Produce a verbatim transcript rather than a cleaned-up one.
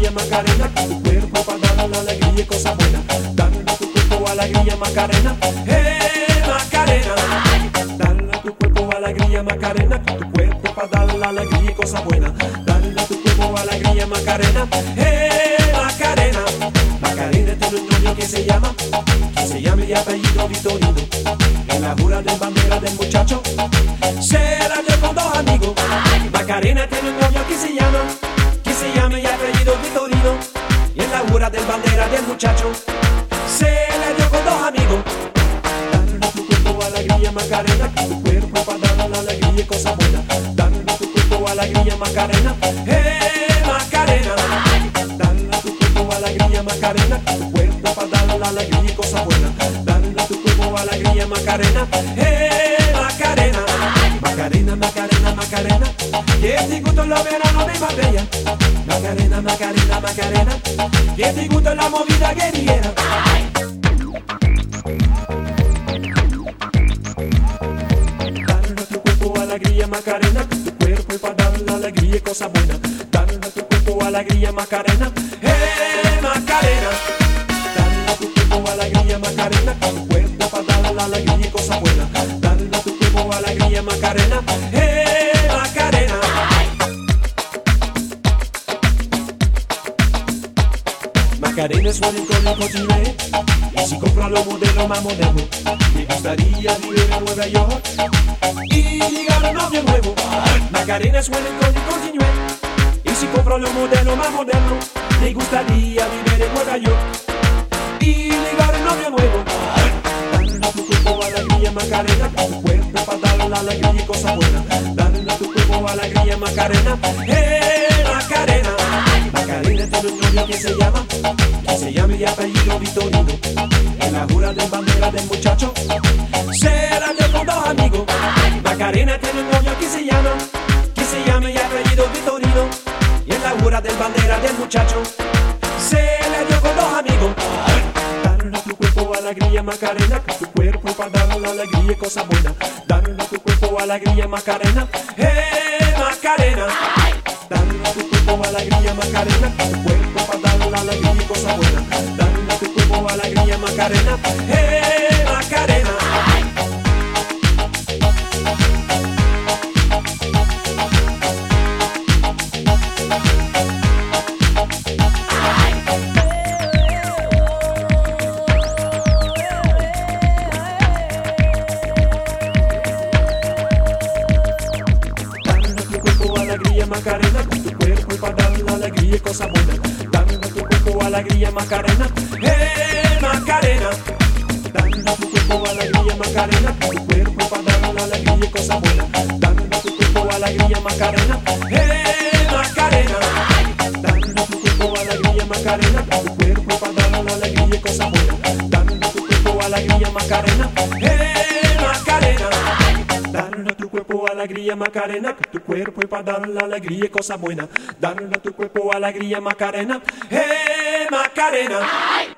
alegría Macarena, que tu cuerpo para dar la alegría y cosa buena. Dale a tu cuerpo alegría Macarena, eh Macarena. Dale a tu cuerpo alegría Macarena, que tu cuerpo para dar la alegría y cosa buena. Dale a tu cuerpo alegría Macarena, eh Macarena. Macarena tiene un novio que se llama, que se llama y apellido Vitorino. En la jura de bandera del muchacho se la dio con dos amigos. Macarena tiene un novio que se llama, que se llama y apellido Vitorino. Y en la jura del bandera del muchacho se la dio con dos amigos. Dale a tu cuerpo alegría Macarena, que tu cuerpo para dar la alegría y cosa buena. Dale a tu cuerpo alegría Macarena, eh Macarena. Dale a tu cuerpo alegría Macarena, que tu cuerpo para dar la alegría y cosa buena. Dale a tu cuerpo alegría Macarena, eh Macarena. Macarena, Macarena, Macarena, que te gusta los veranos de Marbella. Macarena, Macarena, Macarena, que te gusta la movida guerrillera. Dale a tu cuerpo alegría Macarena, que tu cuerpo es para dar la alegría y cosa buena. Dale a tu cuerpo alegría Macarena, eh Macarena. Dale a tu cuerpo alegría Macarena, que tu cuerpo para dar la alegría y cosa buena. Dale a tu cuerpo alegría Macarena, eh Macarena. Macarena es un icono continente, y si compra los modelos más modernos, me gustaría vivir en Nueva York y ligar un novio nuevo. Macarena es un icono continente, y si compra los modelos más modernos, me gustaría vivir en Nueva York y ligar un novio nuevo. Dale a tu cuerpo alegría Macarena, que tu cuerpo para dar la alegría y cosa buena. Dale a tu cuerpo alegría Macarena, eh Macarena. Macarena tiene un novio que se llama, que se llama y apellido Vitorino. En la jura de bandera del muchacho se la dio con dos amigos. Macarena tiene un novio que se llama, que se llama y apellido Vitorino. Y en la jura de bandera del muchacho se la dio con dos amigos. Dale a tu cuerpo alegría Macarena, que tu cuerpo para dar la alegría y cosa buena. Dale a tu cuerpo alegría Macarena, eh Macarena. Dale a tu cuerpo alegría Macarena, que tu cuerpo para dar la alegría y cosa buena. Dale a tu cuerpo alegría Macarena, eh Macarena. Macarena, que tu cuerpo es para dar la alegría y cosa buena. Dale a tu cuerpo alegría Macarena, eh Macarena. Dale a tu cuerpo alegría Macarena, que tu cuerpo es para dar la alegría y cosa buena. Dale a tu cuerpo alegría Macarena, eh Macarena. Dale a tu cuerpo alegría Macarena, que tu cuerpo es para dar la alegría y cosa buena. Dale a tu cuerpo alegría Macarena, eh Macarena. Dale a tu cuerpo alegría Macarena, que tu cuerpo es para dar la alegría y cosa buena. Dale a tu cuerpo alegría Macarena, eh Macarena.